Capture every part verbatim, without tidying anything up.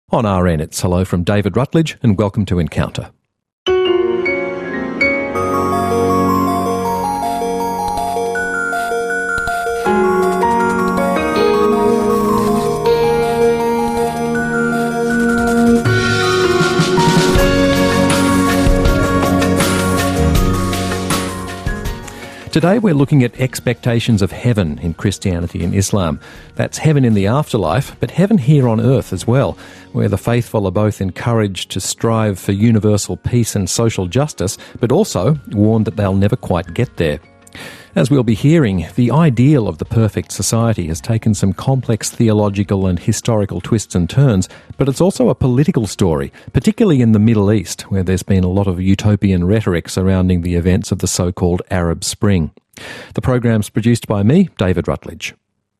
On R N, it's hello from David Rutledge and welcome to Encounter. Today we're looking at expectations of heaven in Christianity and Islam. That's heaven in the afterlife, but heaven here on earth as well, where the faithful are both encouraged to strive for universal peace and social justice, but also warned that they'll never quite get there. As we'll be hearing, the ideal of the perfect society has taken some complex theological and historical twists and turns, but it's also a political story, particularly in the Middle East, where there's been a lot of utopian rhetoric surrounding the events of the so-called Arab Spring. The program's produced by me, David Rutledge.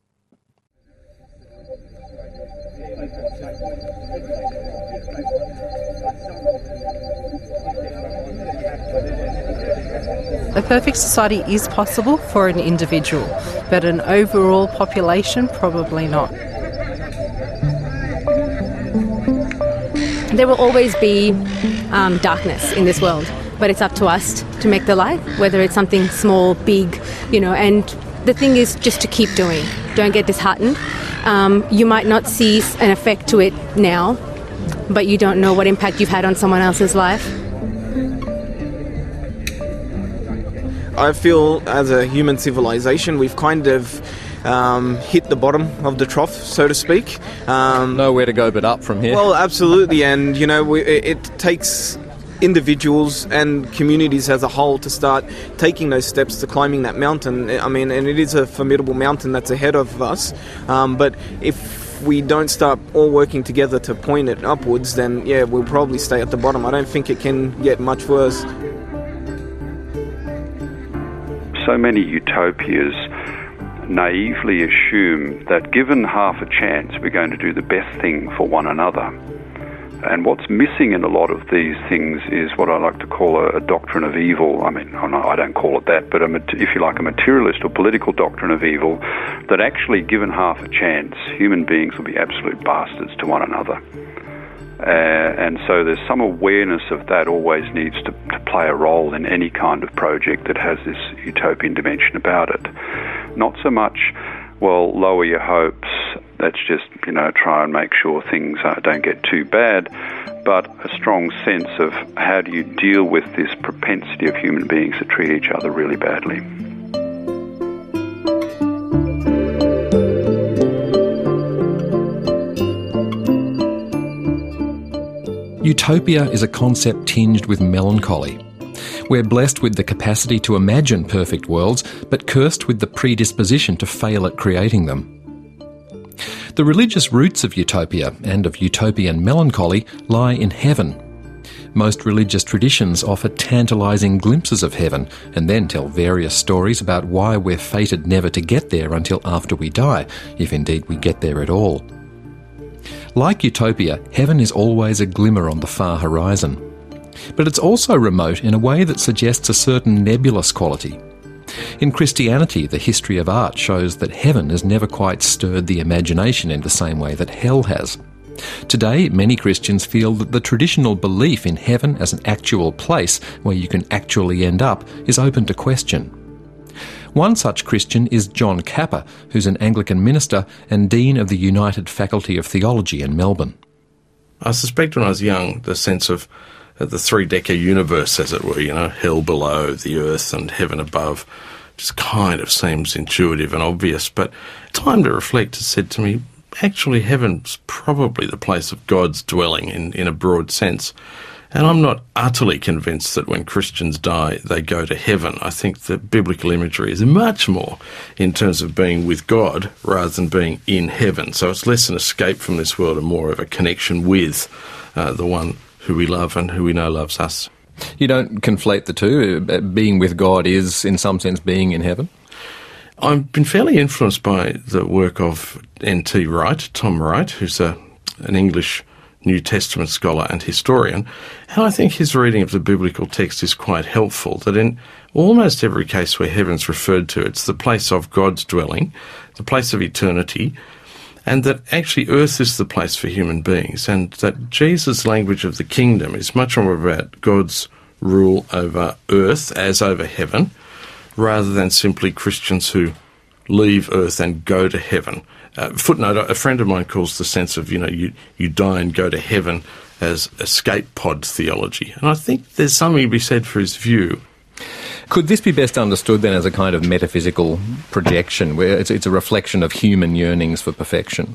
A perfect society is possible for an individual, but an overall population, probably not. There will always be um, darkness in this world, but it's up to us to make the light, whether it's something small, big, you know, and the thing is just to keep doing. Don't get disheartened. Um, you might not see an effect to it now, but you don't know what impact you've had on someone else's life. I feel as a human civilization we've kind of um, hit the bottom of the trough, so to speak. Um, Nowhere to go but up from here. Well, absolutely, and you know we, it, it takes individuals and communities as a whole to start taking those steps to climbing that mountain. I mean, and it is a formidable mountain that's ahead of us, um, but if we don't start all working together to point it upwards, then yeah, we'll probably stay at the bottom. I don't think it can get much worse. So many utopias naively assume that given half a chance, we're going to do the best thing for one another. And what's missing in a lot of these things is what I like to call a, a doctrine of evil. I mean, I don't call it that, but a, if you like, a materialist or political doctrine of evil, that actually, given half a chance, human beings will be absolute bastards to one another. Uh, and so there's some awareness of that always needs to, to play a role in any kind of project that has this utopian dimension about it. Not so much, well, lower your hopes, let's just, you know, try and make sure things uh, don't get too bad, but a strong sense of how do you deal with this propensity of human beings to treat each other really badly. Utopia is a concept tinged with melancholy. We're blessed with the capacity to imagine perfect worlds, but cursed with the predisposition to fail at creating them. The religious roots of utopia and of utopian melancholy lie in heaven. Most religious traditions offer tantalising glimpses of heaven and then tell various stories about why we're fated never to get there until after we die, if indeed we get there at all. Like utopia, heaven is always a glimmer on the far horizon. But it's also remote in a way that suggests a certain nebulous quality. In Christianity, the history of art shows that heaven has never quite stirred the imagination in the same way that hell has. Today, many Christians feel that the traditional belief in heaven as an actual place where you can actually end up is open to question. One such Christian is John Capper, who's an Anglican minister and Dean of the United Faculty of Theology in Melbourne. I suspect when I was young, the sense of the three-decker universe, as it were, you know, hell below, the earth and heaven above, just kind of seems intuitive and obvious. But time to reflect has said to me, actually heaven's probably the place of God's dwelling in, in a broad sense. And I'm not utterly convinced that when Christians die, they go to heaven. I think that biblical imagery is much more in terms of being with God rather than being in heaven. So it's less an escape from this world and more of a connection with uh, the one who we love and who we know loves us. You don't conflate the two? Being with God is, in some sense, being in heaven? I've been fairly influenced by the work of N T Wright, Tom Wright, who's a, an English New Testament scholar and historian, and I think his reading of the biblical text is quite helpful, that in almost every case where heaven's referred to, it's the place of God's dwelling, the place of eternity, and that actually earth is the place for human beings, and that Jesus' language of the kingdom is much more about God's rule over earth as over heaven, rather than simply Christians who leave earth and go to heaven. Uh, footnote, a friend of mine calls the sense of, you know, you, you die and go to heaven as escape pod theology. And I think there's something to be said for his view. Could this be best understood then as a kind of metaphysical projection, where it's, it's a reflection of human yearnings for perfection?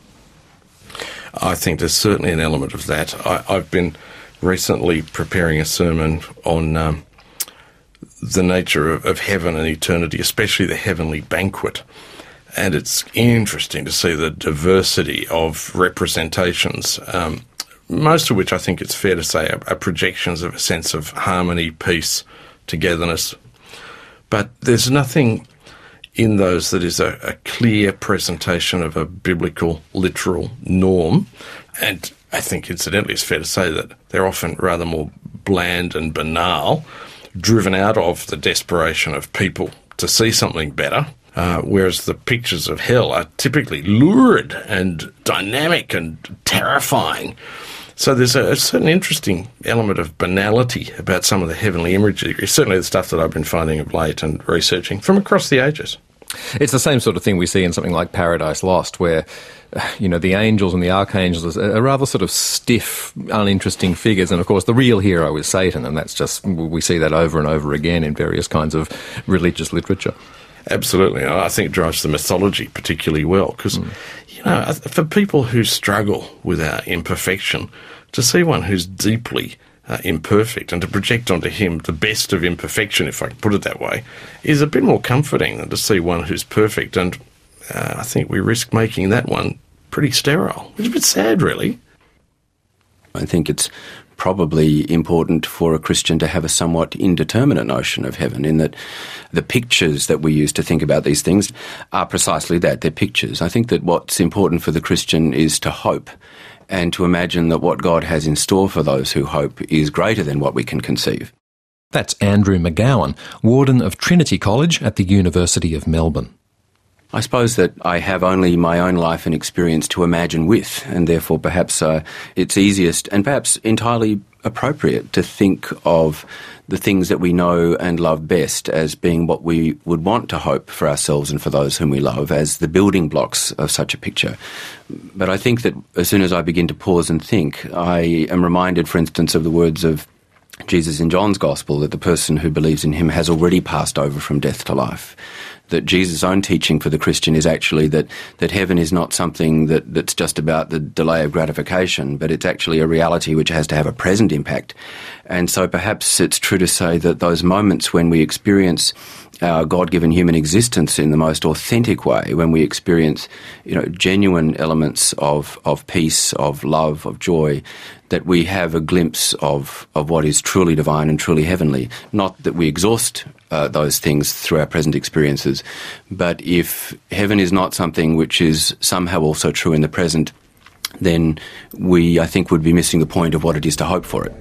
I think there's certainly an element of that. I, I've been recently preparing a sermon on um, the nature of, of heaven and eternity, especially the heavenly banquet. And it's interesting to see the diversity of representations, um, most of which I think it's fair to say are, are projections of a sense of harmony, peace, togetherness. But there's nothing in those that is a, a clear presentation of a biblical, literal norm. And I think, incidentally, it's fair to say that they're often rather more bland and banal, driven out of the desperation of people to see something better, uh, whereas the pictures of hell are typically lurid and dynamic and terrifying. So there's a, a certain interesting element of banality about some of the heavenly imagery, certainly the stuff that I've been finding of late and researching from across the ages. It's the same sort of thing we see in something like Paradise Lost, where, you know, the angels and the archangels are rather sort of stiff, uninteresting figures, and of course the real hero is Satan, and that's just, we see that over and over again in various kinds of religious literature. Absolutely. I think it drives the mythology particularly well, because, mm. you know, for people who struggle with our imperfection, to see one who's deeply uh, imperfect and to project onto him the best of imperfection, if I can put it that way, is a bit more comforting than to see one who's perfect. And uh, I think we risk making that one pretty sterile. It's a bit sad, really. I think it's probably important for a Christian to have a somewhat indeterminate notion of heaven, in that the pictures that we use to think about these things are precisely that, they're pictures. I think that what's important for the Christian is to hope and to imagine that what God has in store for those who hope is greater than what we can conceive. That's Andrew McGowan, Warden of Trinity College at the University of Melbourne. I suppose that I have only my own life and experience to imagine with, and therefore perhaps uh, it's easiest and perhaps entirely appropriate to think of the things that we know and love best as being what we would want to hope for ourselves and for those whom we love, as the building blocks of such a picture. But I think that as soon as I begin to pause and think, I am reminded, for instance, of the words of Jesus in John's Gospel, that the person who believes in him has already passed over from death to life. That Jesus' own teaching for the Christian is actually that, that heaven is not something that, that's just about the delay of gratification, but it's actually a reality which has to have a present impact. And so perhaps it's true to say that those moments when we experience our God-given human existence in the most authentic way, when we experience, you know, genuine elements of, of peace, of love, of joy, that we have a glimpse of, of what is truly divine and truly heavenly. Not that we exhaust uh, those things through our present experiences, but if heaven is not something which is somehow also true in the present, then we, I think, would be missing the point of what it is to hope for it.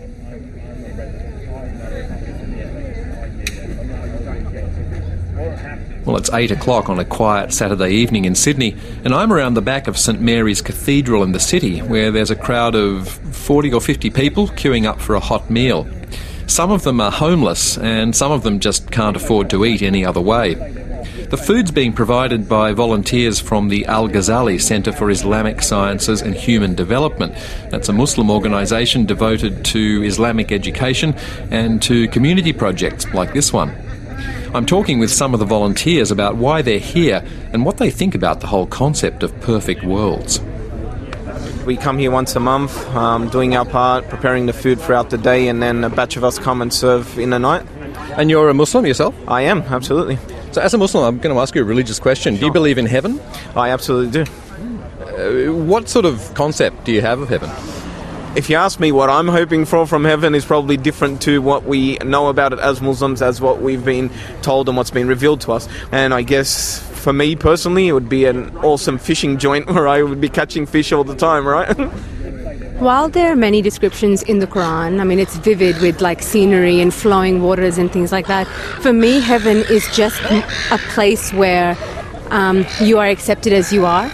Well, it's eight o'clock on a quiet Saturday evening in Sydney, and I'm around the back of St Mary's Cathedral in the city, where there's a crowd of forty or fifty people queuing up for a hot meal. Some of them are homeless, and some of them just can't afford to eat any other way. The food's being provided by volunteers from the Al-Ghazali Centre for Islamic Sciences and Human Development. That's a Muslim organisation devoted to Islamic education and to community projects like this one. I'm talking with some of the volunteers about why they're here and what they think about the whole concept of perfect worlds. We come here once a month, um, doing our part, preparing the food throughout the day, and then a batch of us come and serve in the night. And you're a Muslim yourself? I am, absolutely. So as a Muslim, I'm going to ask you a religious question. Sure. Do you believe in heaven? I absolutely do. Uh, what sort of concept do you have of heaven? If you ask me, what I'm hoping for from heaven is probably different to what we know about it as Muslims, as what we've been told and what's been revealed to us. And I guess for me personally, it would be an awesome fishing joint where I would be catching fish all the time, right? While there are many descriptions in the Quran, I mean, it's vivid with like scenery and flowing waters and things like that. For me, heaven is just a place where um, you are accepted as you are.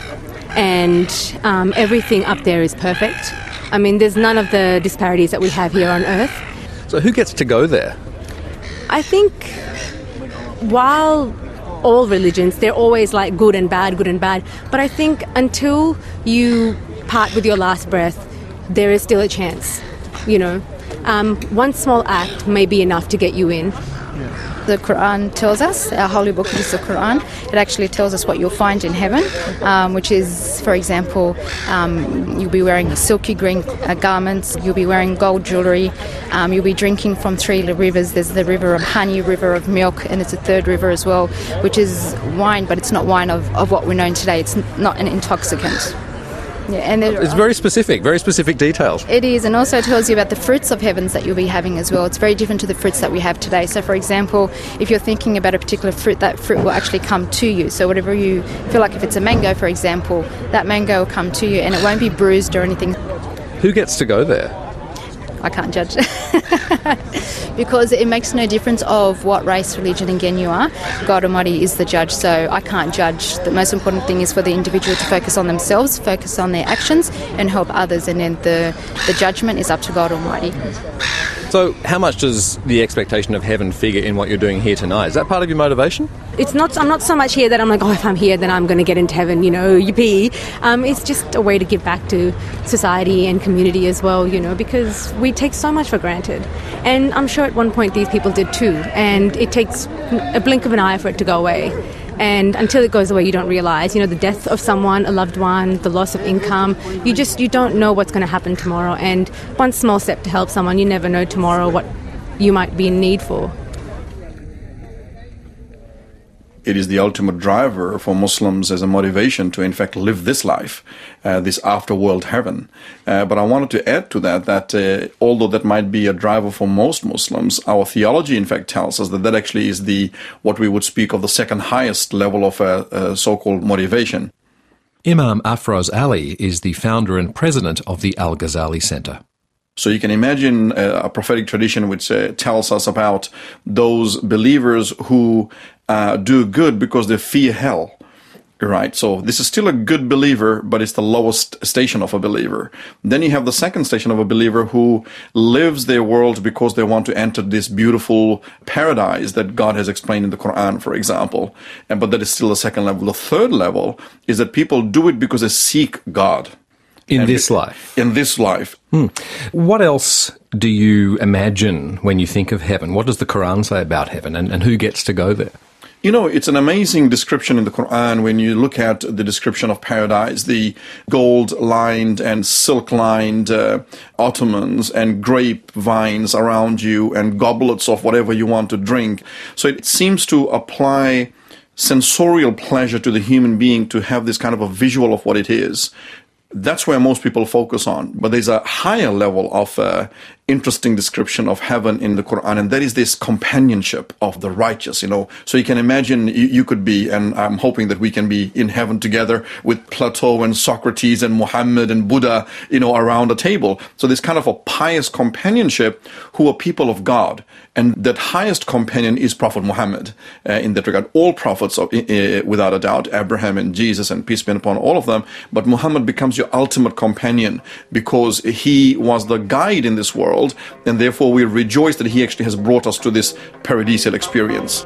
and um, everything up there is perfect. I mean, there's none of the disparities that we have here on Earth. So who gets to go there? I think while all religions, they're always like good and bad, good and bad, but I think until you part with your last breath, there is still a chance, you know. Um, one small act may be enough to get you in. The Quran tells us, our holy book is the Quran, it actually tells us what you'll find in heaven, um, which is, for example, um, you'll be wearing silky green uh, garments, you'll be wearing gold jewellery, um, you'll be drinking from three rivers. There's the river of honey, river of milk, and there's a third river as well, which is wine, but it's not wine of, of what we know today. It's not an intoxicant. Yeah, and it's very specific, very specific details. It is, and also tells you about the fruits of heavens that you'll be having as well. It's very different to the fruits that we have today. So, for example, if you're thinking about a particular fruit, that fruit will actually come to you. So whatever you feel like, if it's a mango, for example, that mango will come to you, and it won't be bruised or anything. Who gets to go there? I can't judge. Because it makes no difference of what race, religion, again, you are. God Almighty is the judge, so I can't judge. The most important thing is for the individual to focus on themselves, focus on their actions, and help others, and then the, the judgment is up to God Almighty. So how much does the expectation of heaven figure in what you're doing here tonight? Is that part of your motivation? It's not. I'm not so much here that I'm like, oh, if I'm here, then I'm going to get into heaven, you know, yippee. Um, it's just a way to give back to society and community as well, you know, because we take so much for granted. And I'm sure at one point these people did too. And it takes a blink of an eye for it to go away. And until it goes away, you don't realise, you know, the death of someone, a loved one, the loss of income. You just, you don't know what's going to happen tomorrow. And one small step to help someone, you never know tomorrow what you might be in need for. It is the ultimate driver for Muslims as a motivation to, in fact, live this life, uh, this after-world heaven. Uh, but I wanted to add to that that uh, although that might be a driver for most Muslims, our theology, in fact, tells us that that actually is the what we would speak of the second highest level of uh, uh, so-called motivation. Imam Afroz Ali is the founder and president of the Al-Ghazali Center. So you can imagine a prophetic tradition which uh, tells us about those believers who uh, do good because they fear hell, right? So this is still a good believer, but it's the lowest station of a believer. Then you have the second station of a believer who lives their world because they want to enter this beautiful paradise that God has explained in the Quran, for example. And but that is still the second level. The third level is that people do it because they seek God. In and this life? In this life. Hmm. What else do you imagine when you think of heaven? What does the Quran say about heaven, and, and who gets to go there? You know, it's an amazing description in the Quran when you look at the description of paradise, the gold-lined and silk-lined uh, ottomans and grape vines around you and goblets of whatever you want to drink. So it seems to apply sensorial pleasure to the human being to have this kind of a visual of what it is. That's where most people focus on. But there's a higher level of uh, interesting description of heaven in the Quran, and that is this companionship of the righteous, you know. So you can imagine you, you could be, and I'm hoping that we can be in heaven together with Plato and Socrates and Muhammad and Buddha, you know, around a table. So this kind of a pious companionship who are people of God. And that highest companion is Prophet Muhammad uh, in that regard. All prophets, are, uh, without a doubt, Abraham and Jesus, and peace be upon all of them. But Muhammad becomes your ultimate companion because he was the guide in this world, and therefore we rejoice that he actually has brought us to this paradisial experience.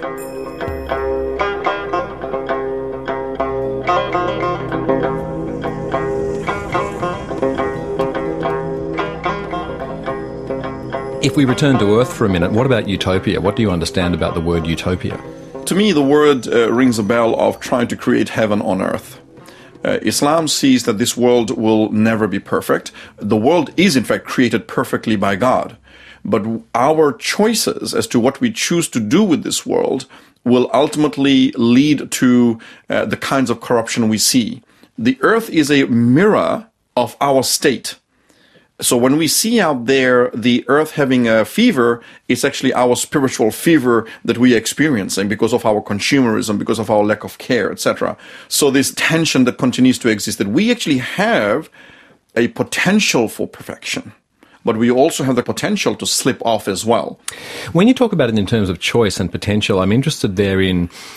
If we return to Earth for a minute, what about utopia? What do you understand about the word utopia? To me, the word uh, rings a bell of trying to create heaven on earth. Uh, Islam sees that this world will never be perfect. The world is, in fact, created perfectly by God. But our choices as to what we choose to do with this world will ultimately lead to uh, the kinds of corruption we see. The earth is a mirror of our state. So when we see out there the earth having a fever, it's actually our spiritual fever that we are experiencing because of our consumerism, because of our lack of care, et cetera. So this tension that continues to exist, that we actually have a potential for perfection, but we also have the potential to slip off as well. When you talk about it in terms of choice and potential, I'm interested there in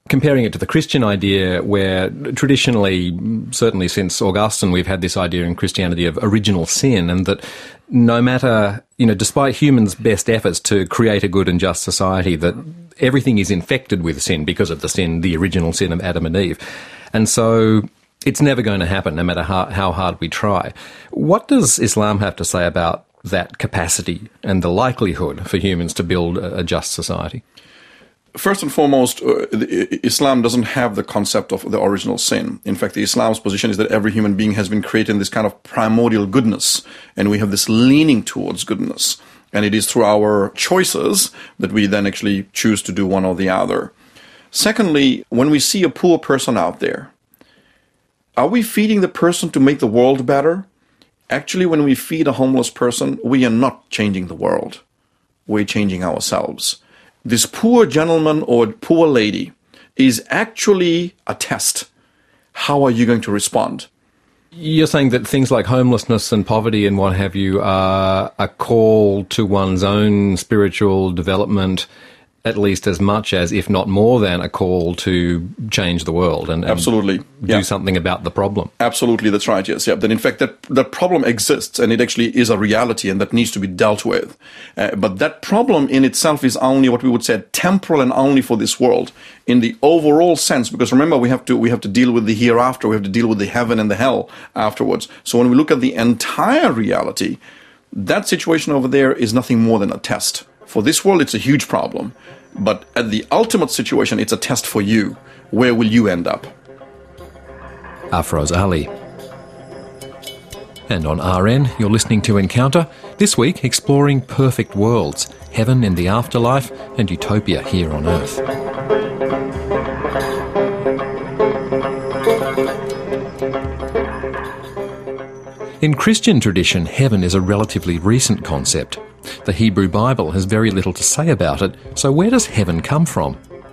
comparing it to the Christian idea, where traditionally, certainly since Augustine, we've had this idea in Christianity of original sin, and that no matter, you know, despite humans' best efforts to create a good and just society, that everything is infected with sin because of the sin, the original sin of Adam and Eve. And so it's never going to happen, no matter how, how hard we try. What does Islam have to say about that capacity and the likelihood for humans to build a just society? First and foremost, uh, the, Islam doesn't have the concept of the original sin. In fact, the Islam's position is that every human being has been created in this kind of primordial goodness, and we have this leaning towards goodness. And it is through our choices that we then actually choose to do one or the other. Secondly, when we see a poor person out there, are we feeding the person to make the world better? Actually, when we feed a homeless person, we are not changing the world. We're changing ourselves. This poor gentleman or poor lady is actually a test. How are you going to respond? You're saying that things like homelessness and poverty and what have you are a call to one's own spiritual development, at least as much as, if not more than, a call to change the world and, and absolutely do yeah. something about the problem. Absolutely, that's right, yes. Yeah. Then in fact, that, that problem exists, and it actually is a reality, and that needs to be dealt with. Uh, but that problem in itself is only what we would say temporal and only for this world. In the overall sense, because remember, we have to we have to deal with the hereafter, we have to deal with the heaven and the hell afterwards. So when we look at the entire reality, that situation over there is nothing more than a test. For this world, it's a huge problem. But at the ultimate situation, it's a test for you. Where will you end up? Afroz Ali. And on R N, you're listening to Encounter, this week exploring perfect worlds, heaven in the afterlife and utopia here on Earth. In Christian tradition, heaven is a relatively recent concept. The Hebrew Bible has very little to say about it, so where does heaven come from?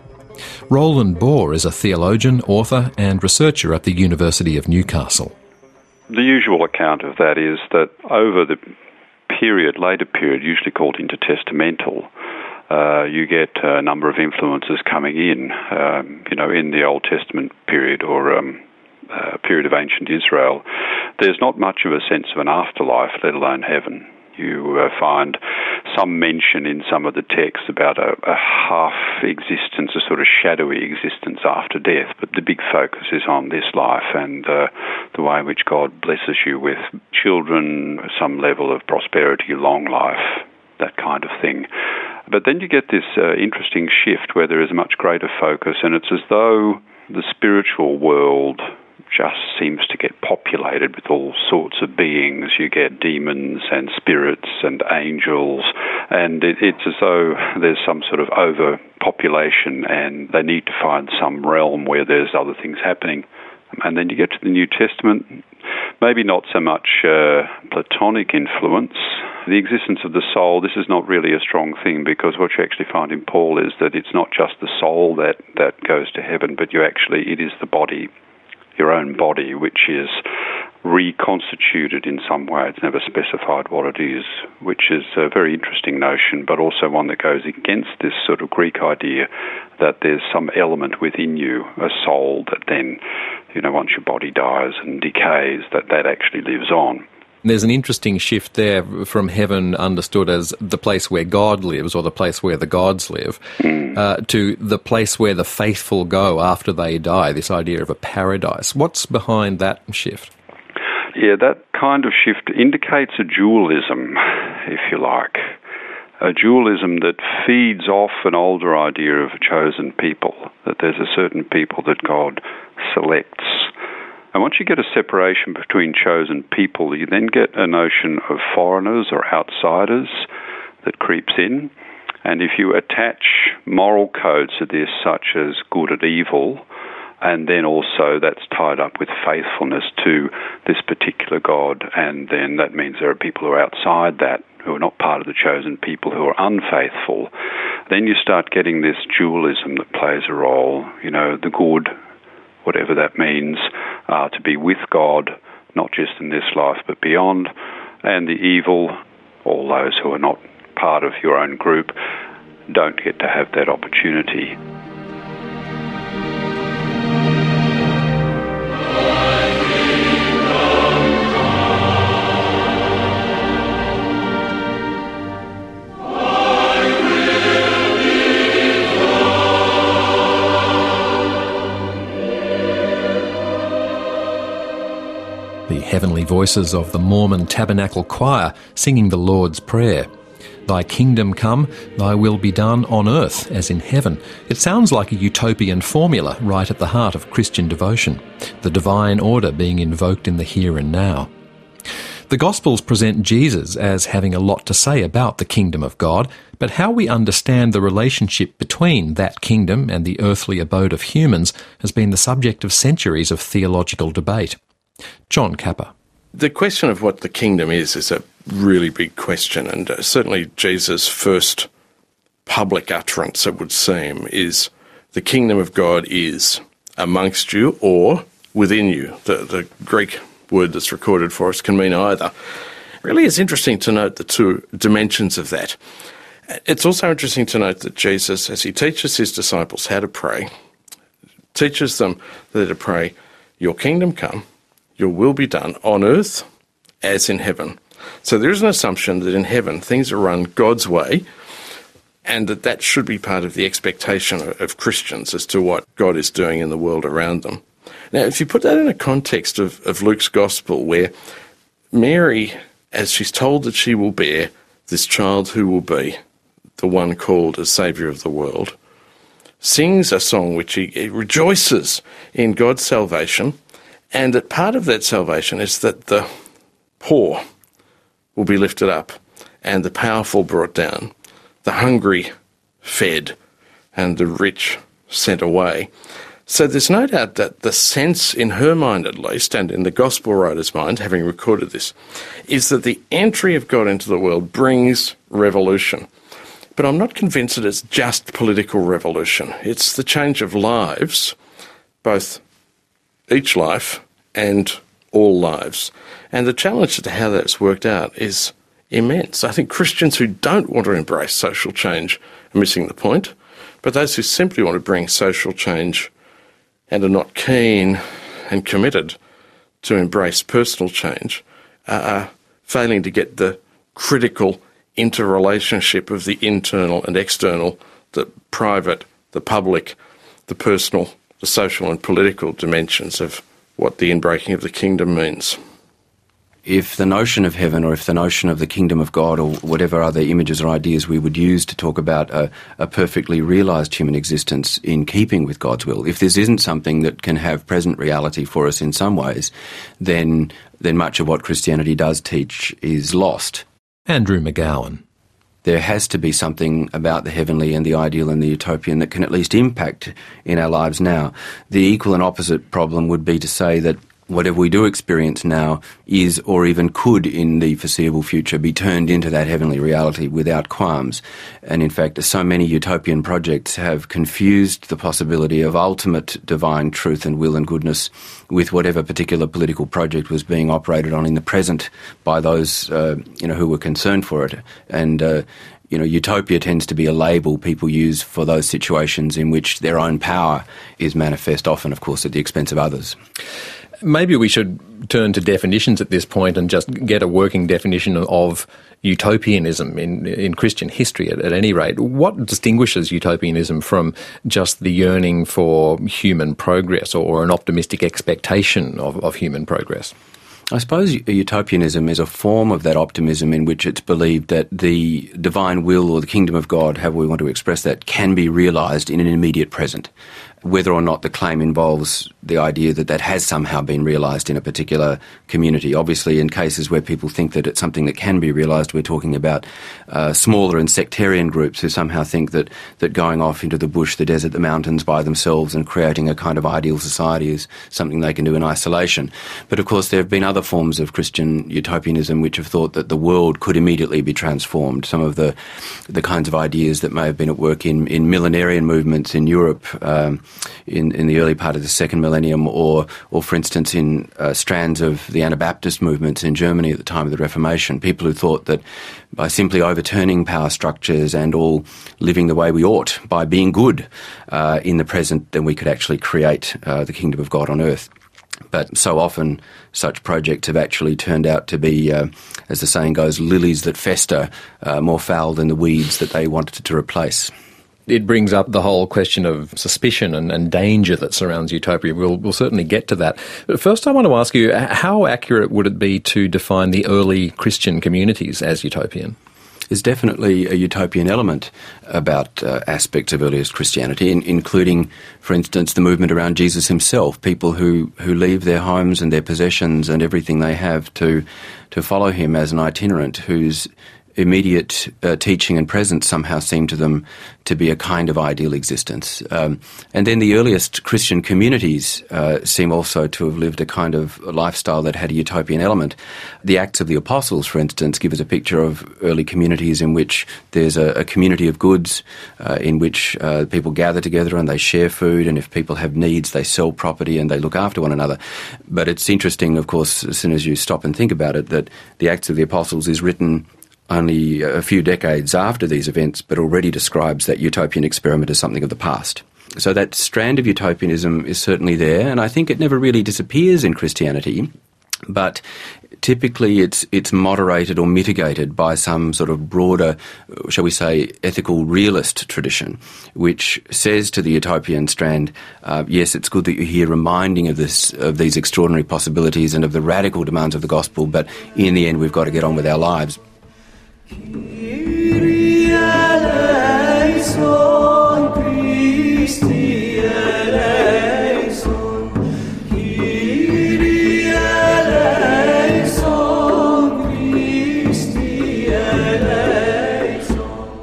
Roland Bohr is a theologian, author and researcher at the University of Newcastle. The usual account of that is that over the period, later period, usually called intertestamental, uh, you get a number of influences coming in, um, you know, in the Old Testament period or um, uh, period of ancient Israel. There's not much of a sense of an afterlife, let alone heaven. You uh, find some mention in some of the texts about a, a half-existence, a sort of shadowy existence after death, but the big focus is on this life and uh, the way in which God blesses you with children, some level of prosperity, long life, that kind of thing. But then you get this uh, interesting shift where there is a much greater focus, and it's as though the spiritual world just seems to get populated with all sorts of beings. You get demons and spirits and angels, and it, it's as though there's some sort of overpopulation and they need to find some realm where there's other things happening. And then you get to the New Testament, maybe not so much uh, Platonic influence. The existence of the soul, this is not really a strong thing, because what you actually find in Paul is that it's not just the soul that, that goes to heaven, but you actually, it is the body, your own body, which is reconstituted in some way. It's never specified what it is, which is a very interesting notion, but also one that goes against this sort of Greek idea that there's some element within you, a soul, that then, you know, once your body dies and decays, that that actually lives on. There's an interesting shift there from heaven understood as the place where God lives or the place where the gods live mm. uh, to the place where the faithful go after they die, this idea of a paradise. What's behind that shift? Yeah, that kind of shift indicates a dualism, if you like, a dualism that feeds off an older idea of a chosen people, that there's a certain people that God selects. And once you get a separation between chosen people, you then get a notion of foreigners or outsiders that creeps in. And if you attach moral codes to this, such as good and evil, and then also that's tied up with faithfulness to this particular God, and then that means there are people who are outside that, who are not part of the chosen people, who are unfaithful, then you start getting this dualism that plays a role. You know, the good, whatever that means, uh, to be with God, not just in this life but beyond, and the evil, all those who are not part of your own group, don't get to have that opportunity. heavenly voices of the Mormon Tabernacle Choir singing the Lord's Prayer. Thy kingdom come, thy will be done on earth as in heaven. It sounds like a utopian formula right at the heart of Christian devotion, the divine order being invoked in the here and now. The Gospels present Jesus as having a lot to say about the kingdom of God, but how we understand the relationship between that kingdom and the earthly abode of humans has been the subject of centuries of theological debate. John Capper. The question of what the kingdom is is a really big question, and uh, certainly Jesus' first public utterance, it would seem, is the kingdom of God is amongst you or within you. The, the Greek word that's recorded for us can mean either. Really, it's interesting to note the two dimensions of that. It's also interesting to note that Jesus, as he teaches his disciples how to pray, teaches them that they're to pray, your kingdom come, your will be done on earth as in heaven. So there is an assumption that in heaven things are run God's way, and that that should be part of the expectation of Christians as to what God is doing in the world around them. Now, if you put that in a context of, of Luke's Gospel, where Mary, as she's told that she will bear this child who will be the one called as Saviour of the world, sings a song which he, he rejoices in God's salvation, and that part of that salvation is that the poor will be lifted up and the powerful brought down, the hungry fed and the rich sent away. So there's no doubt that the sense in her mind, at least, and in the gospel writer's mind, having recorded this, is that the entry of God into the world brings revolution. But I'm not convinced that it's just political revolution. It's the change of lives, both each life and all lives. And the challenge to how that's worked out is immense. I think Christians who don't want to embrace social change are missing the point, but those who simply want to bring social change and are not keen and committed to embrace personal change are failing to get the critical interrelationship of the internal and external, the private, the public, the personal, the social and political dimensions of what the inbreaking of the kingdom means. If the notion of heaven, or if the notion of the kingdom of God, or whatever other images or ideas we would use to talk about a, a perfectly realised human existence in keeping with God's will, if this isn't something that can have present reality for us in some ways, then then much of what Christianity does teach is lost. Andrew McGowan. There has to be something about the heavenly and the ideal and the utopian that can at least impact in our lives now. The equal and opposite problem would be to say that whatever we do experience now is, or even could in the foreseeable future, be turned into that heavenly reality without qualms. And in fact, so many utopian projects have confused the possibility of ultimate divine truth and will and goodness with whatever particular political project was being operated on in the present by those uh, you know, who were concerned for it. And uh, you know, utopia tends to be a label people use for those situations in which their own power is manifest, often, of course, at the expense of others. Maybe we should turn to definitions at this point and just get a working definition of utopianism in, in Christian history at, at any rate. What distinguishes utopianism from just the yearning for human progress or an optimistic expectation of, of human progress? I suppose utopianism is a form of that optimism in which it's believed that the divine will or the kingdom of God, however we want to express that, can be realised in an immediate present, whether or not the claim involves the idea that that has somehow been realised in a particular community. Obviously, in cases where people think that it's something that can be realised, we're talking about uh, smaller and sectarian groups who somehow think that, that going off into the bush, the desert, the mountains by themselves and creating a kind of ideal society is something they can do in isolation. But of course, there have been other forms of Christian utopianism which have thought that the world could immediately be transformed. Some of the the kinds of ideas that may have been at work in, in millenarian movements in Europe um, in, in the early part of the second millennium, or, or for instance, in uh, strands of the Anabaptist movements in Germany at the time of the Reformation. People who thought that by simply overturning power structures and all living the way we ought, by being good uh, in the present, then we could actually create uh, the kingdom of God on earth. But so often such projects have actually turned out to be, uh, as the saying goes, lilies that fester, uh, more foul than the weeds that they wanted to replace. It brings up the whole question of suspicion and, and danger that surrounds utopia. We'll, we'll certainly get to that. But first, I want to ask you, how accurate would it be to define the early Christian communities as utopian? There's definitely a utopian element about uh, aspects of earliest Christianity, in, including, for instance, the movement around Jesus himself, people who, who leave their homes and their possessions and everything they have to, to follow him as an itinerant whose immediate uh, teaching and presence somehow seem to them to be a kind of ideal existence. Um, and then the earliest Christian communities uh, seem also to have lived a kind of lifestyle that had a utopian element. The Acts of the Apostles, for instance, give us a picture of early communities in which there's a, a community of goods uh, in which uh, people gather together and they share food, and if people have needs, they sell property and they look after one another. But it's interesting, of course, as soon as you stop and think about it, that the Acts of the Apostles is written only a few decades after these events, but already describes that utopian experiment as something of the past. So that strand of utopianism is certainly there, and I think it never really disappears in Christianity, but typically it's it's moderated or mitigated by some sort of broader, shall we say, ethical realist tradition, which says to the utopian strand, uh, yes, it's good that you're here reminding of this of these extraordinary possibilities and of the radical demands of the gospel, but in the end we've got to get on with our lives. Kyrie eleison, Christi eleison, Kyrie eleison, Christi eleison.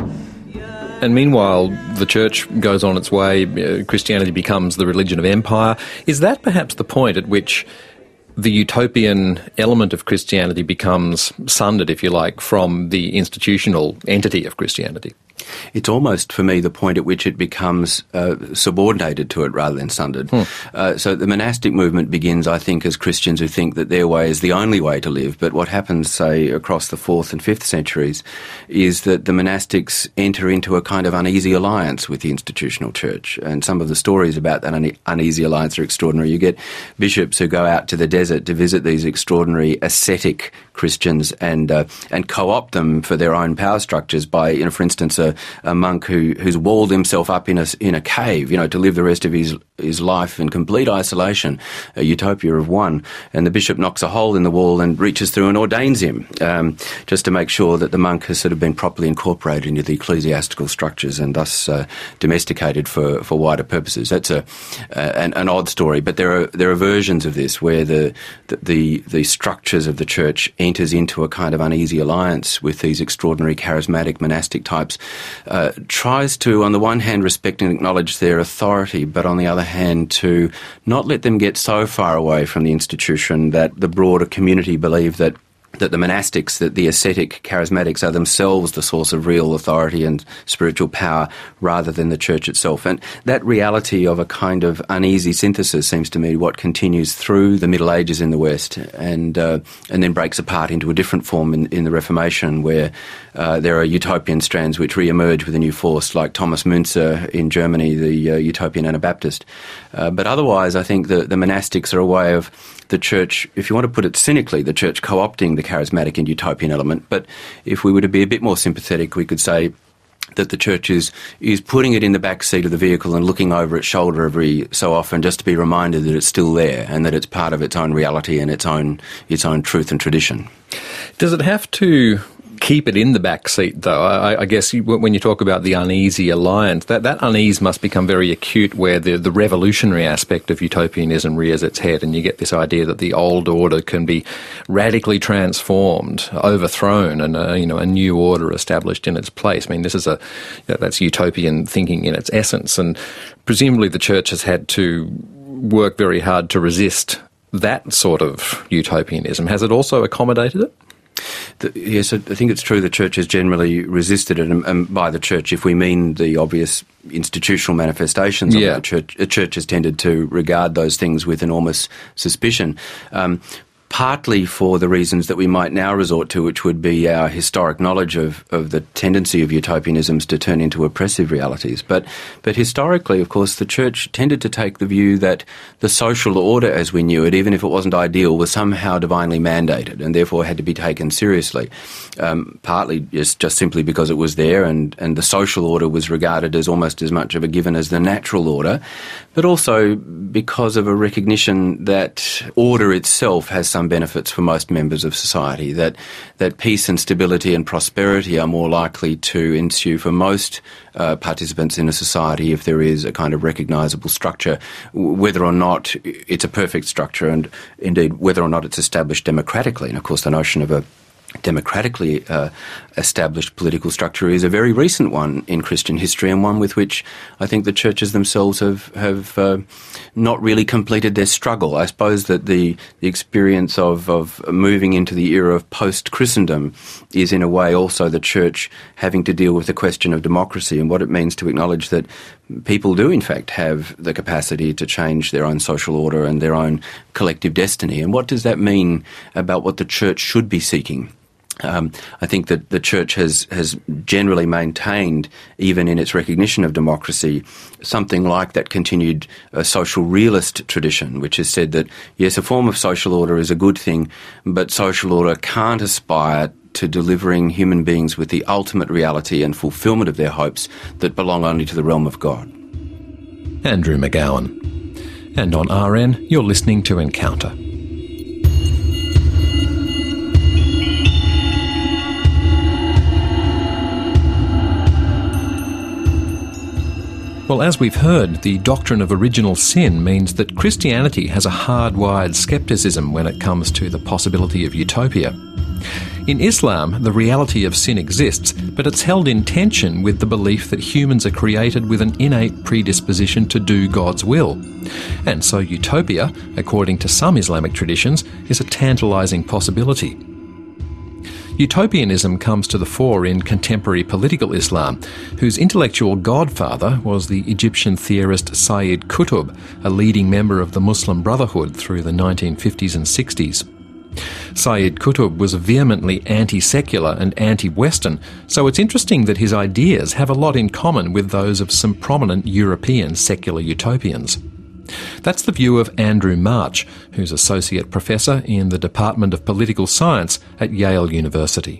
And meanwhile, the church goes on its way, uh, Christianity becomes the religion of empire. Is that perhaps the point at which the utopian element of Christianity becomes sundered, if you like, from the institutional entity of Christianity? It's almost, for me, the point at which it becomes uh, subordinated to it rather than sundered. Hmm. Uh, so the monastic movement begins, I think, as Christians who think that their way is the only way to live. But what happens, say, across the fourth and fifth centuries is that the monastics enter into a kind of uneasy alliance with the institutional church. And some of the stories about that une- uneasy alliance are extraordinary. You get bishops who go out to the desert to visit these extraordinary ascetic Christians and uh, and co-opt them for their own power structures by, you know, for instance, a, a monk who who's walled himself up in a in a cave, you know, to live the rest of his his life in complete isolation, a utopia of one. And the bishop knocks a hole in the wall and reaches through and ordains him, um, just to make sure that the monk has sort of been properly incorporated into the ecclesiastical structures and thus uh, domesticated for, for wider purposes. That's a uh, an, an odd story, but there are there are versions of this where the the the, the structures of the church enters into a kind of uneasy alliance with these extraordinary charismatic monastic types, uh, tries to, on the one hand, respect and acknowledge their authority, but on the other hand, to not let them get so far away from the institution that the broader community believe that that the monastics, that the ascetic charismatics are themselves the source of real authority and spiritual power rather than the church itself. And that reality of a kind of uneasy synthesis seems to me what continues through the Middle Ages in the West and uh, and then breaks apart into a different form in, in the Reformation, where uh, there are utopian strands which re-emerge with a new force, like Thomas Müntzer in Germany, the uh, utopian Anabaptist. Uh, but otherwise, I think the, the monastics are a way of the church, if you want to put it cynically, the church co-opting the charismatic and utopian element. But if we were to be a bit more sympathetic, we could say that the church is, is putting it in the back seat of the vehicle and looking over its shoulder every so often just to be reminded that it's still there and that it's part of its own reality and its own its own truth and tradition. Does it have to keep it in the back seat, though? I, I guess you, when you talk about the uneasy alliance, that, that unease must become very acute where the, the revolutionary aspect of utopianism rears its head and you get this idea that the old order can be radically transformed, overthrown, and a, you know, a new order established in its place. I mean, this is a that's utopian thinking in its essence, and presumably the church has had to work very hard to resist that sort of utopianism. Has it also accommodated it? The, yes, I think it's true the church has generally resisted it, and, and by the church, if we mean the obvious institutional manifestations of yeah. the church, the church has tended to regard those things with enormous suspicion. Um, partly for the reasons that we might now resort to, which would be our historic knowledge of, of the tendency of utopianisms to turn into oppressive realities. But, but historically, of course, the Church tended to take the view that the social order as we knew it, even if it wasn't ideal, was somehow divinely mandated and therefore had to be taken seriously, um, partly just, just simply because it was there and, and the social order was regarded as almost as much of a given as the natural order, but also because of a recognition that order itself has some benefits for most members of society, that that peace and stability and prosperity are more likely to ensue for most uh, participants in a society if there is a kind of recognisable structure, whether or not it's a perfect structure and indeed whether or not it's established democratically. And of course the notion of a democratically uh, established political structure is a very recent one in Christian history, and one with which I think the churches themselves have have uh, not really completed their struggle. I suppose that the, the experience of, of moving into the era of post-Christendom is in a way also the church having to deal with the question of democracy and what it means to acknowledge that people do in fact have the capacity to change their own social order and their own collective destiny. And what does that mean about what the church should be seeking? Um, I think that the Church has, has generally maintained, even in its recognition of democracy, something like that continued uh, social realist tradition, which has said that, yes, a form of social order is a good thing, but social order can't aspire to delivering human beings with the ultimate reality and fulfilment of their hopes that belong only to the realm of God. Andrew McGowan. And on R N, you're listening to Encounter. Well, as we've heard, the doctrine of original sin means that Christianity has a hardwired scepticism when it comes to the possibility of utopia. In Islam, the reality of sin exists, but it's held in tension with the belief that humans are created with an innate predisposition to do God's will. And so utopia, according to some Islamic traditions, is a tantalising possibility. Utopianism comes to the fore in contemporary political Islam, whose intellectual godfather was the Egyptian theorist Sayyid Qutb, a leading member of the Muslim Brotherhood through the nineteen fifties and sixties. Sayyid Qutb was vehemently anti-secular and anti-Western, so it's interesting that his ideas have a lot in common with those of some prominent European secular utopians. That's the view of Andrew March, who's Associate Professor in the Department of Political Science at Yale University.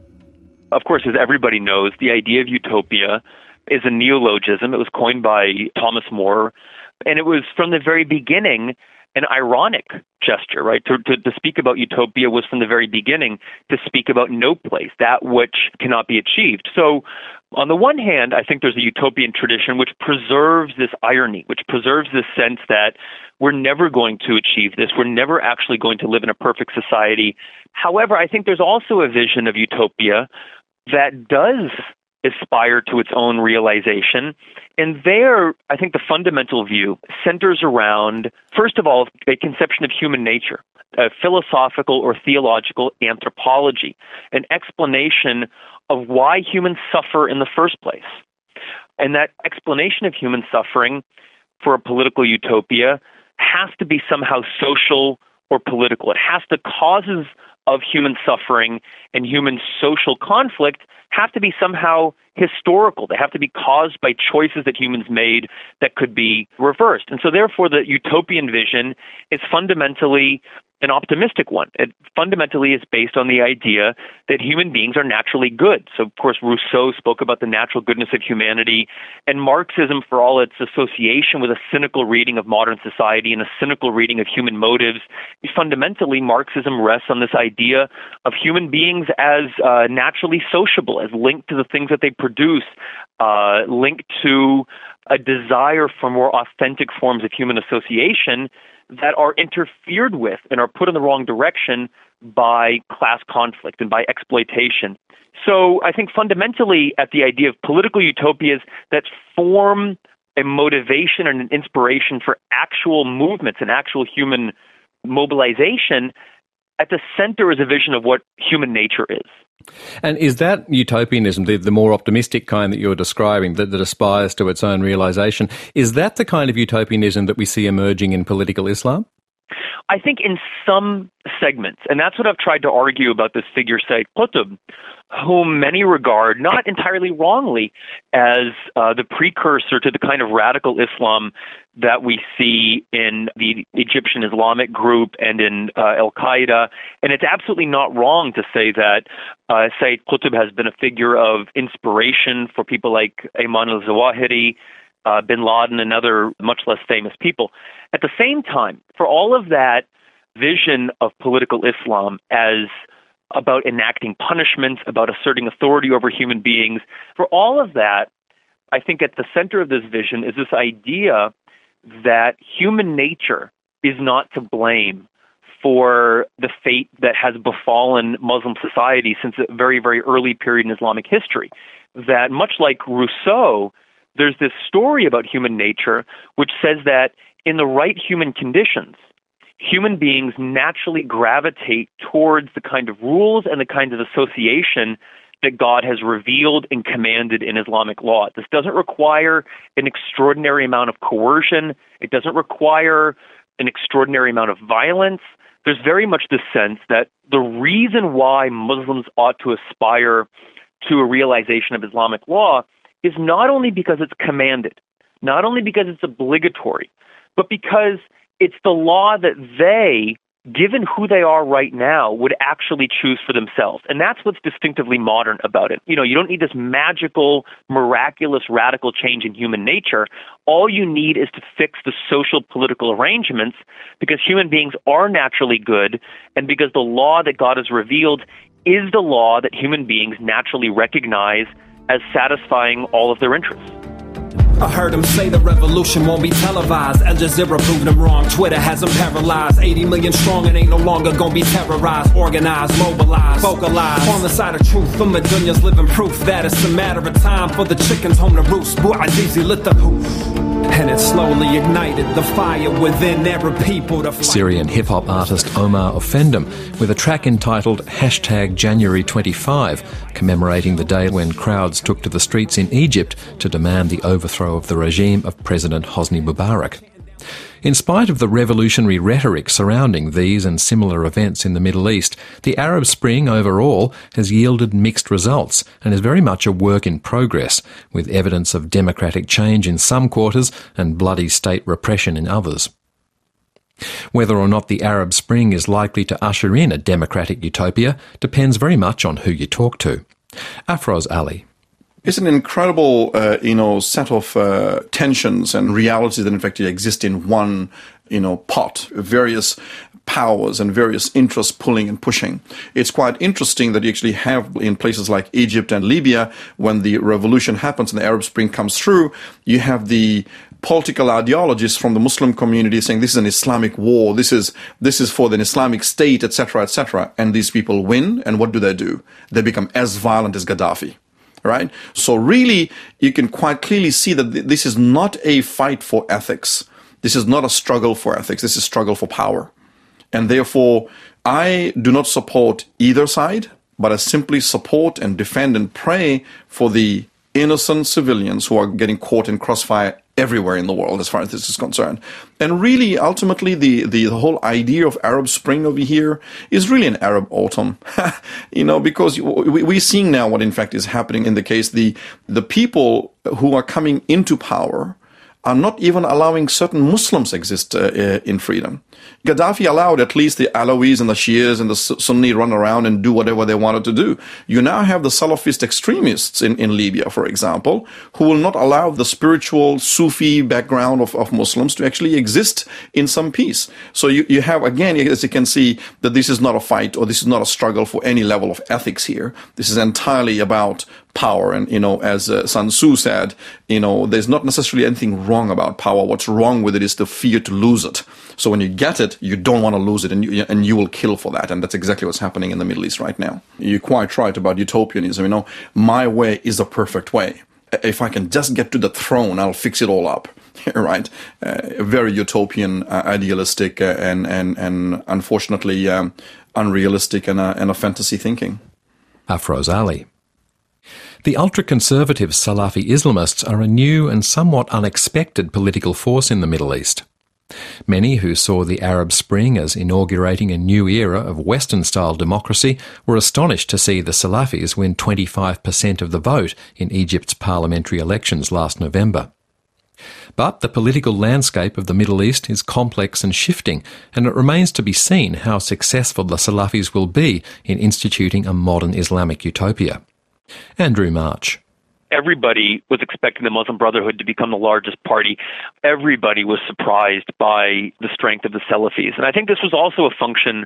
Of course, as everybody knows, the idea of utopia is a neologism. It was coined by Thomas More, and it was from the very beginning an ironic gesture, right? To, to, to speak about utopia was from the very beginning to speak about no place, that which cannot be achieved. So on the one hand, I think there's a utopian tradition which preserves this irony, which preserves this sense that we're never going to achieve this. We're never actually going to live in a perfect society. However, I think there's also a vision of utopia that does aspire to its own realization. And there, I think the fundamental view centers around, first of all, a conception of human nature, a philosophical or theological anthropology, an explanation of why humans suffer in the first place. And that explanation of human suffering for a political utopia has to be somehow social or political. It has the causes of human suffering and human social conflict have to be somehow historical. They have to be caused by choices that humans made that could be reversed. And so therefore the utopian vision is fundamentally an optimistic one. It fundamentally is based on the idea that human beings are naturally good. So, of course, Rousseau spoke about the natural goodness of humanity, and Marxism, for all its association with a cynical reading of modern society and a cynical reading of human motives, fundamentally Marxism rests on this idea of human beings as uh, naturally sociable, as linked to the things that they produce, uh, linked to a desire for more authentic forms of human association that are interfered with and are put in the wrong direction by class conflict and by exploitation. So I think fundamentally at the idea of political utopias that form a motivation and an inspiration for actual movements and actual human mobilization, at the center is a vision of what human nature is. And is that utopianism, the, the more optimistic kind that you're describing, that, that aspires to its own realisation, is that the kind of utopianism that we see emerging in political Islam? I think in some segments, and that's what I've tried to argue about this figure Sayyid Qutb, whom many regard, not entirely wrongly, as uh, the precursor to the kind of radical Islam that we see in the Egyptian Islamic group and in uh, Al-Qaeda. And it's absolutely not wrong to say that uh, Sayyid Qutb has been a figure of inspiration for people like Ayman al-Zawahiri, uh, bin Laden, and other much less famous people. At the same time, for all of that vision of political Islam as about enacting punishments, about asserting authority over human beings, for all of that, I think at the center of this vision is this idea that human nature is not to blame for the fate that has befallen Muslim society since a very, very early period in Islamic history. That much like Rousseau, there's this story about human nature which says that in the right human conditions, human beings naturally gravitate towards the kind of rules and the kinds of association that God has revealed and commanded in Islamic law. This doesn't require an extraordinary amount of coercion. It doesn't require an extraordinary amount of violence. There's very much this sense that the reason why Muslims ought to aspire to a realization of Islamic law is not only because it's commanded, not only because it's obligatory, but because it's the law that they, given who they are right now, would actually choose for themselves. And that's what's distinctively modern about it. You know, you don't need this magical, miraculous, radical change in human nature. All you need is to fix the social political arrangements, because human beings are naturally good, and because the law that God has revealed is the law that human beings naturally recognize as satisfying all of their interests. I heard him say the revolution won't be televised. Al Jazeera proved him wrong. Twitter has him paralyzed. eighty million strong and ain't no longer gonna be terrorized. Organized, mobilized, vocalized. On the side of truth, the Madunya's living proof that it's a matter of time for the chickens home to roost. Bouazizi lit the hoof, and it slowly ignited the fire within Arab people to fight. Syrian hip-hop artist Omar Offendum with a track entitled Hashtag January twenty-five, commemorating the day when crowds took to the streets in Egypt to demand the overthrow of the regime of President Hosni Mubarak. In spite of the revolutionary rhetoric surrounding these and similar events in the Middle East, the Arab Spring overall has yielded mixed results and is very much a work in progress, with evidence of democratic change in some quarters and bloody state repression in others. Whether or not the Arab Spring is likely to usher in a democratic utopia depends very much on who you talk to. Afroz Ali. It's an incredible, uh, you know, set of uh, tensions and realities that in fact exist in one, you know, pot. Various powers and various interests pulling and pushing. It's quite interesting that you actually have in places like Egypt and Libya, when the revolution happens and the Arab Spring comes through, you have the political ideologists from the Muslim community saying this is an Islamic war, this is this is for the Islamic State, et cetera, et cetera. And these people win, and what do they do? They become as violent as Gaddafi. Right? So really, you can quite clearly see that th- this is not a fight for ethics. This is not a struggle for ethics. This is a struggle for power. And therefore, I do not support either side, but I simply support and defend and pray for the innocent civilians who are getting caught in crossfire everywhere in the world as far as this is concerned. And really, ultimately, the, the, the whole idea of Arab Spring over here is really an Arab autumn. You know, because we, we're seeing now what in fact is happening in the case. The, the people who are coming into power are not even allowing certain Muslims exist uh, in freedom. Gaddafi allowed at least the Alawis and the Shias and the Sunni run around and do whatever they wanted to do. You now have the Salafist extremists in, in Libya, for example, who will not allow the spiritual Sufi background of, of Muslims to actually exist in some peace. So you, you have, again, as you can see, that this is not a fight or this is not a struggle for any level of ethics here. This is entirely about power. And, you know, as uh, Sun Tzu said, you know, there's not necessarily anything wrong about power. What's wrong with it is the fear to lose it. So when you get it, you don't want to lose it, and you, and you will kill for that. And that's exactly what's happening in the Middle East right now. You're quite right about utopianism. You know, my way is the perfect way. If I can just get to the throne, I'll fix it all up. Right? Uh, very utopian, uh, idealistic, uh, and, and, and unfortunately um, unrealistic and a, and a fantasy thinking. Afroz Ali. The ultra-conservative Salafi Islamists are a new and somewhat unexpected political force in the Middle East. Many who saw the Arab Spring as inaugurating a new era of Western-style democracy were astonished to see the Salafis win twenty-five percent of the vote in Egypt's parliamentary elections last November. But the political landscape of the Middle East is complex and shifting, and it remains to be seen how successful the Salafis will be in instituting a modern Islamic utopia. Andrew March. Everybody was expecting the Muslim Brotherhood to become the largest party. Everybody was surprised by the strength of the Salafis. And I think this was also a function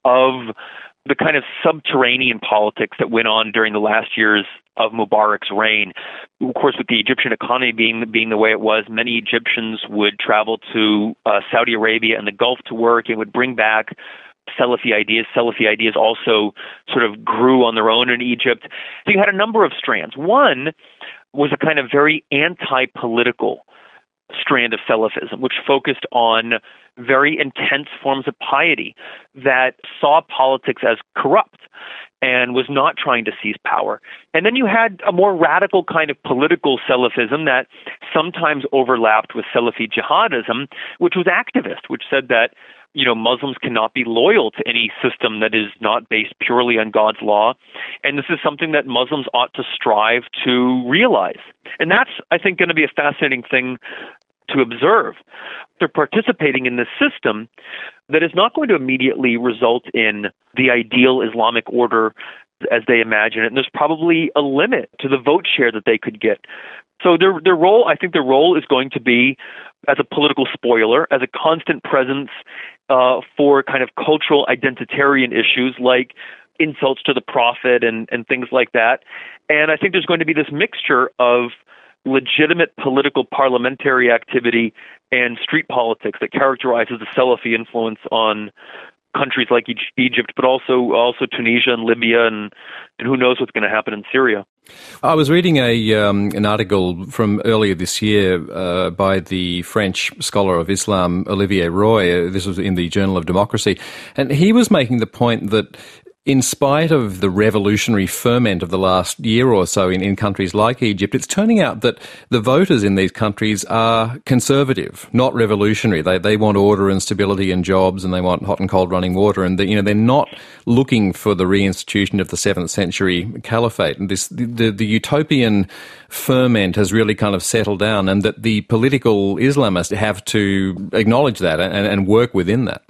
of the kind of subterranean politics that went on during the last years of Mubarak's reign. Of course, with the Egyptian economy being being the way it was, many Egyptians would travel to uh, Saudi Arabia and the Gulf to work and would bring back Salafi ideas. Salafi ideas also sort of grew on their own in Egypt. So you had a number of strands. One was a kind of very anti-political strand of Salafism, which focused on very intense forms of piety that saw politics as corrupt and was not trying to seize power. And then you had a more radical kind of political Salafism that sometimes overlapped with Salafi jihadism, which was activist, which said that, you know, Muslims cannot be loyal to any system that is not based purely on God's law. And this is something that Muslims ought to strive to realize. And that's, I think, going to be a fascinating thing to observe. They're participating in this system that is not going to immediately result in the ideal Islamic order as they imagine it. And there's probably a limit to the vote share that they could get. So their their role, I think their role is going to be as a political spoiler, as a constant presence uh, for kind of cultural identitarian issues like insults to the Prophet and, and things like that. And I think there's going to be this mixture of legitimate political parliamentary activity and street politics that characterizes the Salafi influence on countries like Egypt, but also also Tunisia and Libya, and, and who knows what's going to happen in Syria. I was reading a um, an article from earlier this year uh, by the French scholar of Islam, Olivier Roy. This was in the Journal of Democracy, and he was making the point that in spite of the revolutionary ferment of the last year or so in, in countries like Egypt, it's turning out that the voters in these countries are conservative, not revolutionary. They they want order and stability and jobs, and they want hot and cold running water, and the, you know they're not looking for the reinstitution of the seventh century caliphate. And this the, the, the utopian ferment has really kind of settled down, and that the political Islamists have to acknowledge that and, and work within that.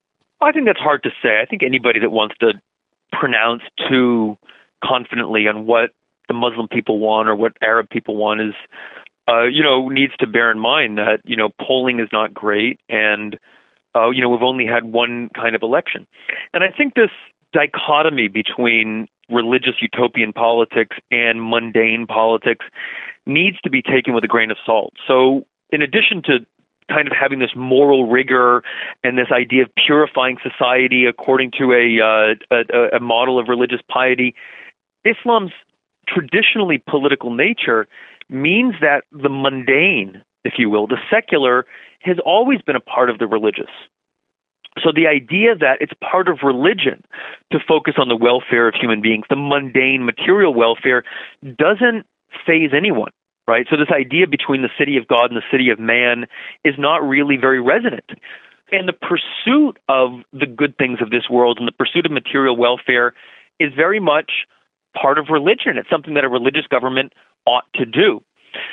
I think that's hard to say. I think anybody that wants to pronounce too confidently on what the Muslim people want or what Arab people want is, uh, you know, needs to bear in mind that, you know, polling is not great and, uh, you know, we've only had one kind of election. And I think this dichotomy between religious utopian politics and mundane politics needs to be taken with a grain of salt. So in addition to kind of having this moral rigor and this idea of purifying society according to a, uh, a, a model of religious piety, Islam's traditionally political nature means that the mundane, if you will, the secular, has always been a part of the religious. So the idea that it's part of religion to focus on the welfare of human beings, the mundane material welfare, doesn't faze anyone. Right, so this idea between the city of God and the city of man is not really very resonant. And the pursuit of the good things of this world and the pursuit of material welfare is very much part of religion. It's something that a religious government ought to do.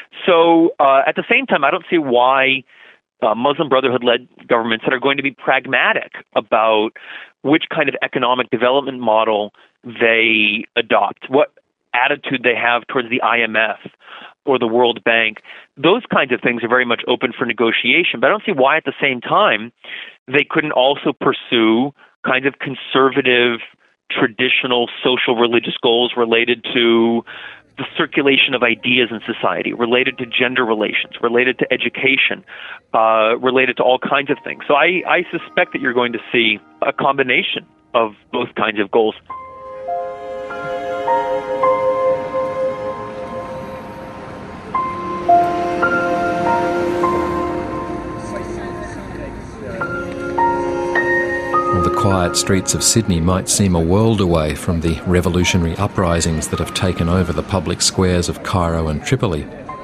So uh, at the same time, I don't see why uh, Muslim Brotherhood-led governments that are going to be pragmatic about which kind of economic development model they adopt, what attitude they have towards the I M F or the World Bank, those kinds of things are very much open for negotiation. But I don't see why at the same time they couldn't also pursue kinds of conservative, traditional social religious goals related to the circulation of ideas in society, related to gender relations, related to education, uh, related to all kinds of things. So I, I suspect that you're going to see a combination of both kinds of goals. The quiet streets of Sydney might seem a world away from the revolutionary uprisings that have taken over the public squares of Cairo and Tripoli.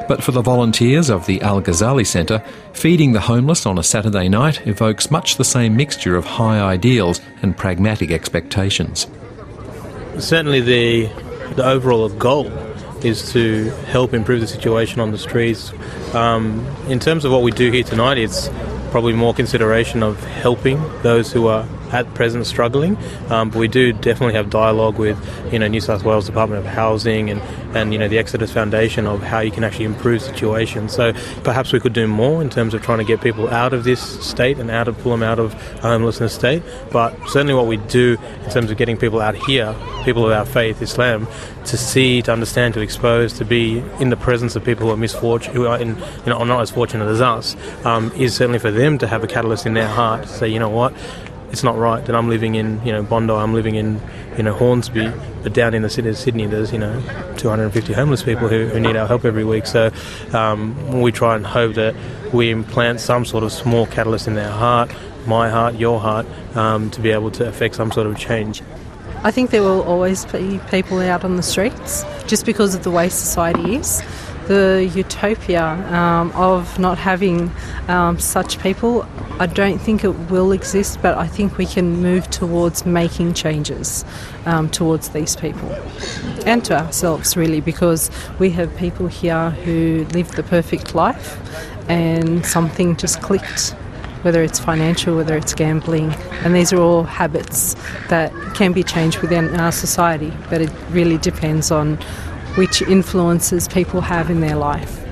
But for the volunteers of the Al Ghazali Centre, feeding the homeless on a Saturday night evokes much the same mixture of high ideals and pragmatic expectations. Certainly the, the overall goal is to help improve the situation on the streets. Um, in terms of what we do here tonight, it's probably more consideration of helping those who are at present struggling. Um, but we do definitely have dialogue with, you know, New South Wales Department of Housing and, and you know, the Exodus Foundation of how you can actually improve the situation. So perhaps we could do more in terms of trying to get people out of this state and out of pull them out of a homelessness state. But certainly what we do in terms of getting people out here, people of our faith, Islam, to see, to understand, to expose, to be in the presence of people who are misfortunate, who are in, you know, not as fortunate as us, um, is certainly for them to have a catalyst in their heart to say, you know what, it's not right that I'm living in, you know, Bondi, I'm living in, you know, Hornsby, but down in the city of Sydney there's, you know, two hundred fifty homeless people who, who need our help every week. So um, we try and hope that we implant some sort of small catalyst in their heart, my heart, your heart, um, to be able to affect some sort of change. I think there will always be people out on the streets just because of the way society is. The utopia um, of not having um, such people, I don't think it will exist, but I think we can move towards making changes um, towards these people and to ourselves, really, because we have people here who live the perfect life and something just clicked, whether it's financial, whether it's gambling, and these are all habits that can be changed within our society, but it really depends on which influences people have in their life.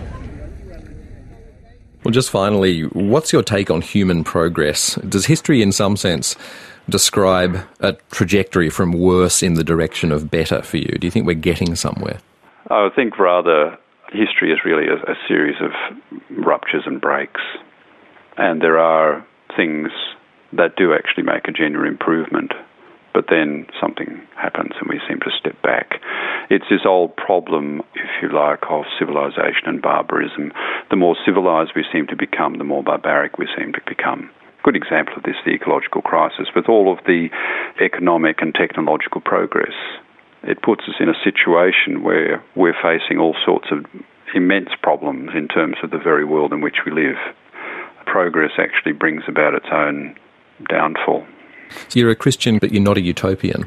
Well, just finally, what's your take on human progress? Does history, in some sense, describe a trajectory from worse in the direction of better for you? Do you think we're getting somewhere? I think rather history is really a, a series of ruptures and breaks, and there are things that do actually make a genuine improvement, but then something happens and we seem to step back. It's this old problem, if you like, of civilization and barbarism. The more civilized we seem to become, the more barbaric we seem to become. A good example of this, the ecological crisis, with all of the economic and technological progress. It puts us in a situation where we're facing all sorts of immense problems in terms of the very world in which we live. Progress actually brings about its own downfall. So you're a Christian, but you're not a utopian.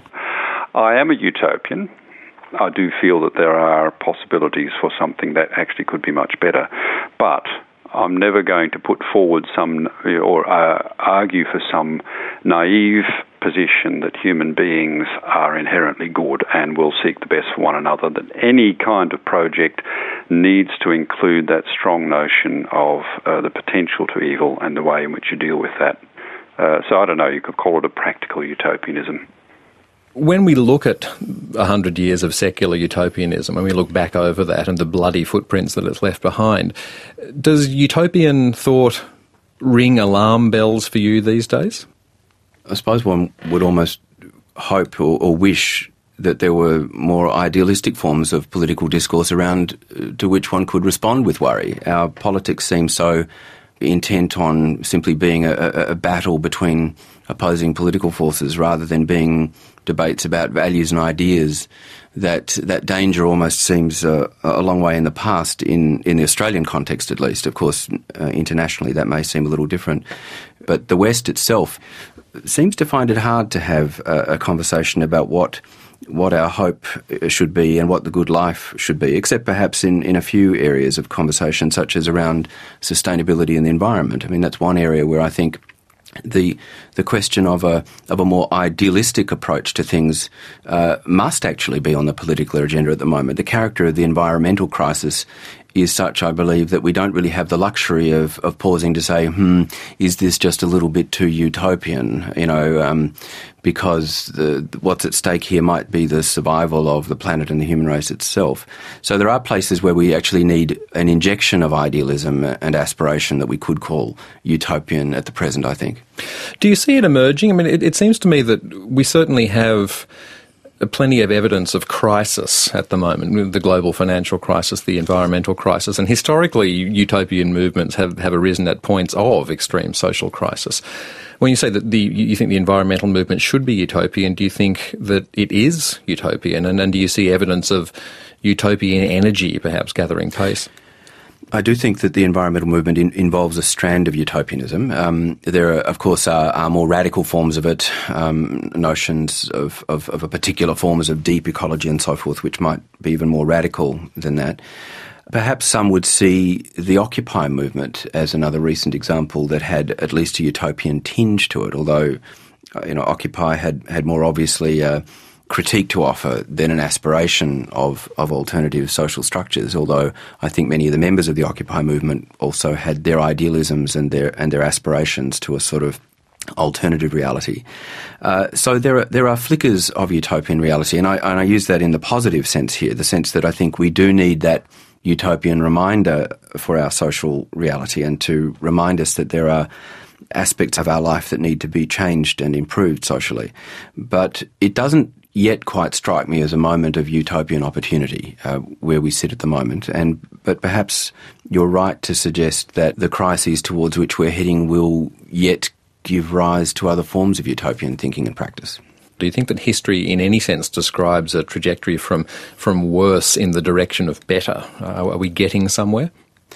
I am a utopian. I do feel that there are possibilities for something that actually could be much better. But I'm never going to put forward some, or uh, argue for some naive position that human beings are inherently good and will seek the best for one another, that any kind of project needs to include that strong notion of uh, the potential to evil and the way in which you deal with that. Uh, so I don't know, you could call it a practical utopianism. When we look at a hundred years of secular utopianism, when we look back over that and the bloody footprints that it's left behind, does utopian thought ring alarm bells for you these days? I suppose one would almost hope or, or wish that there were more idealistic forms of political discourse around uh, to which one could respond with worry. Our politics seems so intent on simply being a, a, a battle between opposing political forces rather than being debates about values and ideas, that that danger almost seems uh, a long way in the past in, in the Australian context at least. Of course, uh, internationally that may seem a little different. But the West itself seems to find it hard to have a, a conversation about what what our hope should be and what the good life should be, except perhaps in, in a few areas of conversation, such as around sustainability and the environment. I mean, that's one area where I think the the question of a of a more idealistic approach to things uh, must actually be on the political agenda at the moment. The character of the environmental crisis is such, I believe, that we don't really have the luxury of, of pausing to say, hmm, is this just a little bit too utopian? You know, um, because the, what's at stake here might be the survival of the planet and the human race itself. So there are places where we actually need an injection of idealism and aspiration that we could call utopian at the present, I think. Do you see it emerging? I mean, it, it seems to me that we certainly have plenty of evidence of crisis at the moment, the global financial crisis, the environmental crisis, and historically utopian movements have, have arisen at points of extreme social crisis. When you say that the you think the environmental movement should be utopian, do you think that it is utopian, and, and do you see evidence of utopian energy perhaps gathering pace? I do think that the environmental movement in, involves a strand of utopianism. Um, there, are, of course, are, are more radical forms of it, um, notions of, of, of a particular forms of deep ecology and so forth, which might be even more radical than that. Perhaps some would see the Occupy movement as another recent example that had at least a utopian tinge to it, although you know, Occupy had, had more obviously a critique to offer than an aspiration of, of alternative social structures, although I think many of the members of the Occupy movement also had their idealisms and their and their aspirations to a sort of alternative reality. Uh, so there are there are flickers of utopian reality, and I, and I use that in the positive sense here, the sense that I think we do need that utopian reminder for our social reality and to remind us that there are aspects of our life that need to be changed and improved socially. But it doesn't yet quite strike me as a moment of utopian opportunity uh, where we sit at the moment. And but perhaps you're right to suggest that the crises towards which we're heading will yet give rise to other forms of utopian thinking and practice. Do you think that history in any sense describes a trajectory from, from worse in the direction of better? Uh, are we getting somewhere?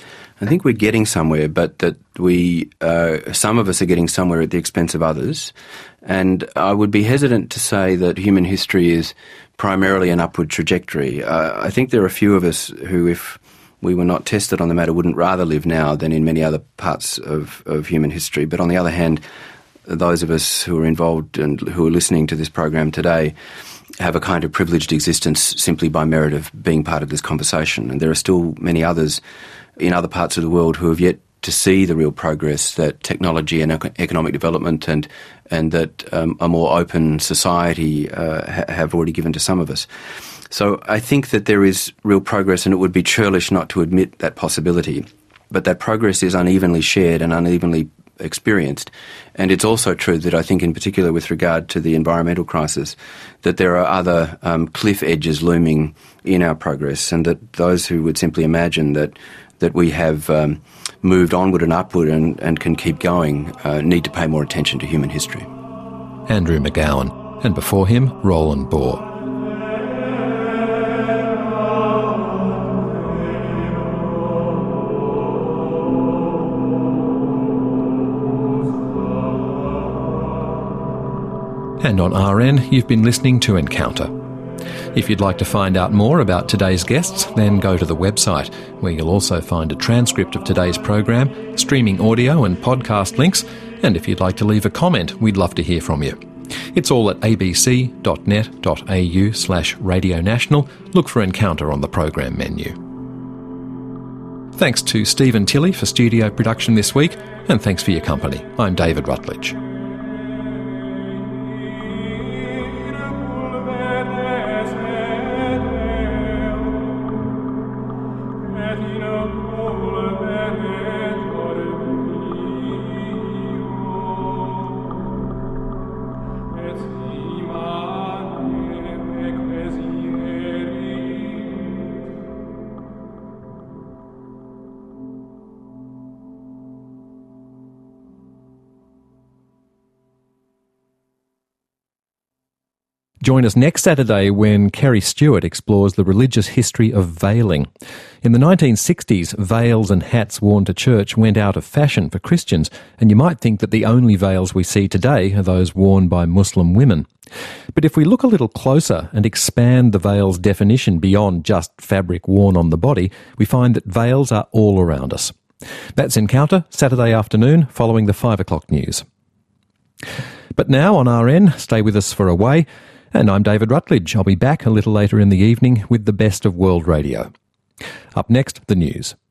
I think we're getting somewhere, but that we, uh, some of us are getting somewhere at the expense of others. And I would be hesitant to say that human history is primarily an upward trajectory. Uh, I think there are a few of us who, if we were not tested on the matter, wouldn't rather live now than in many other parts of, of human history. But on the other hand, those of us who are involved and who are listening to this program today have a kind of privileged existence simply by merit of being part of this conversation. And there are still many others in other parts of the world who have yet to see the real progress that technology and economic development and and that um, a more open society uh, ha- have already given to some of us. So I think that there is real progress, and it would be churlish not to admit that possibility. But that progress is unevenly shared and unevenly experienced. And it's also true that I think in particular with regard to the environmental crisis, that there are other um, cliff edges looming in our progress, and that those who would simply imagine that that we have um, moved onward and upward and, and can keep going uh, need to pay more attention to human history. Andrew McGowan, and before him, Roland Bohr. And on R N, you've been listening to Encounter. If you'd like to find out more about today's guests, then go to the website, where you'll also find a transcript of today's program, streaming audio and podcast links, and if you'd like to leave a comment, we'd love to hear from you. It's all at abc.net.au slash Radio National. Look for Encounter on the program menu. Thanks to Stephen Tilley for studio production this week, and thanks for your company. I'm David Rutledge. Join us next Saturday when Kerry Stewart explores the religious history of veiling. In the nineteen sixties, veils and hats worn to church went out of fashion for Christians, and you might think that the only veils we see today are those worn by Muslim women. But if we look a little closer and expand the veil's definition beyond just fabric worn on the body, we find that veils are all around us. That's Encounter, Saturday afternoon, following the five o'clock news. But now on R N, stay with us for a way. And I'm David Rutledge. I'll be back a little later in the evening with the best of world radio. Up next, the news.